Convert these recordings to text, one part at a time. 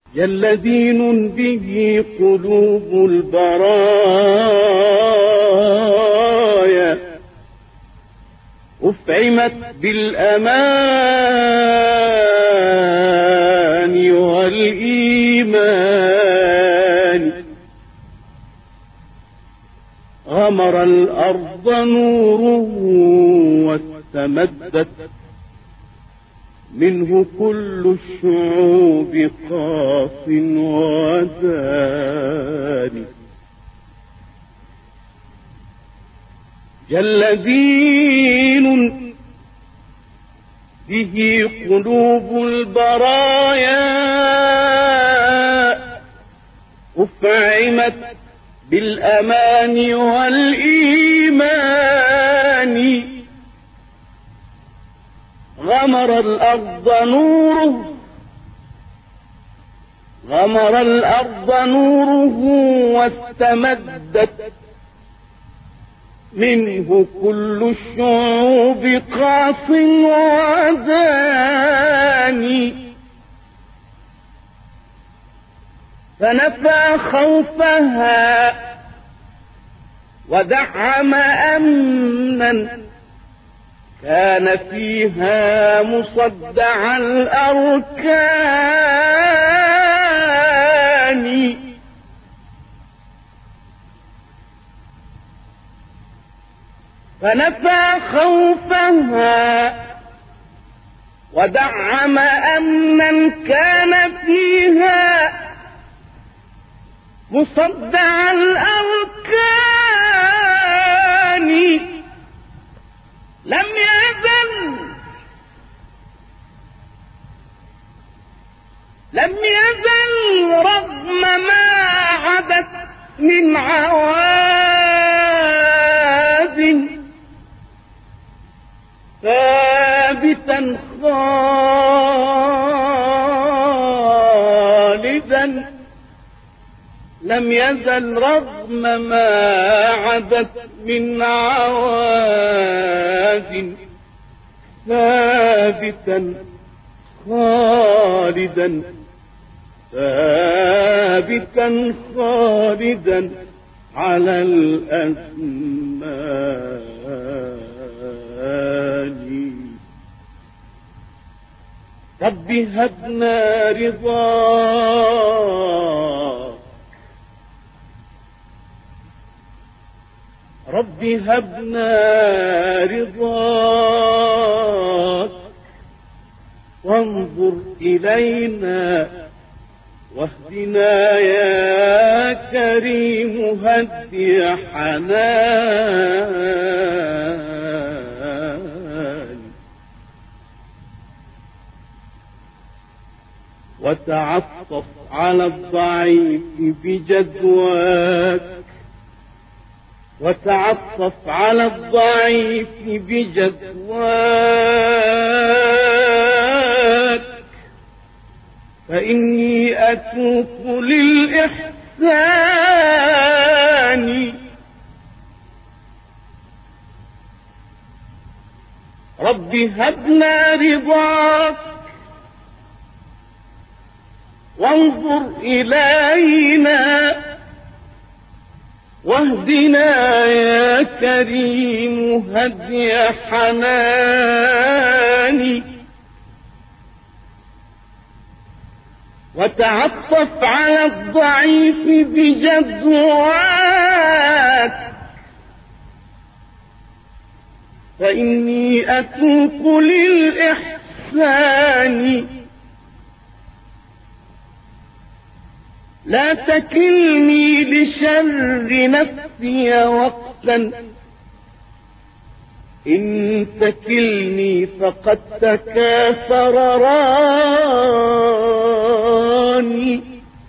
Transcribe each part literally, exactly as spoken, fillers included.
جل دين به قلوب البرايا أفعمت بالأمان والإيمان غمر الأرض نوره واستمدت منه كل الشعوب قاص وداني جل دين به قلوب البرايا أفعمت بالأمان والإيمان غمر الأرض نوره غمر الأرض نوره واستمدت منه كل الشعوب قاص وداني فنفى خوفها ودعم أمنا كان فيها مصدع الأركان فنفى خوفها ودعم أمنا كان فيها مصدع الأركان لم يزل لم يزل رغم ما عبت من عواد ثابتا خالدا لم يزل رغم ما عبت من عواد ثابتا خالدا ثابتا خالدا على الأزمان رب هبنا رضاك رب هبنا رضاك وانظر إلينا واهدنا يا كريم هدي حنان وتعطف على الضعيف بجدواك وتعطف على الضعيف بجدواك فإني أتوق للإحسان رب هبنا رضاك وانظر إلينا واهدنا يا كريم هدي حنان وتعطف على الضعيف بجدواك فإني أتوق للإحسان لا تكلني لشر نفسي وقتا إن تكلني فقد تكاثر راني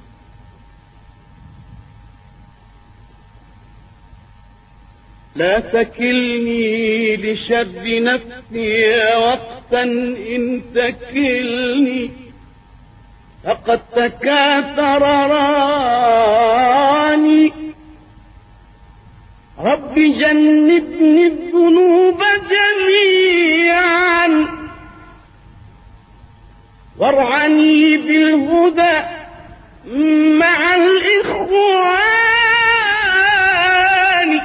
لا تكلني لشر نفسي وقتا إن تكلني فقد تكاثر راني رب جنبني الذنوب جميعا وارعني بالهدى مع الإخوان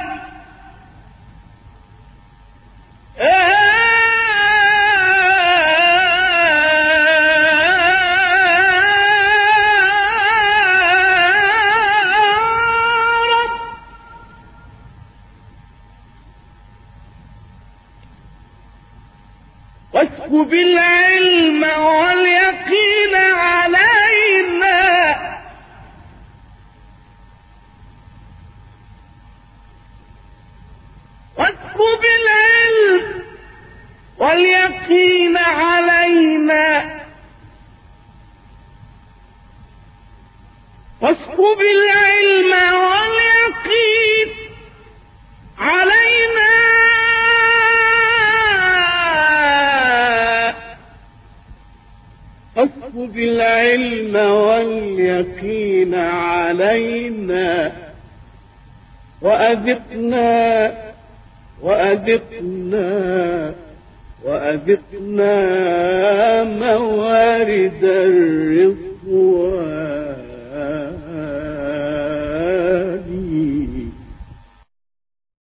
واسكب العلم واليقين علينا واسكب العلم واليقين علينا واسكب العلم واليقين علينا واسكب العلم واليقين علينا وأذقنا وأذقنا وأذقنا موارد الرضا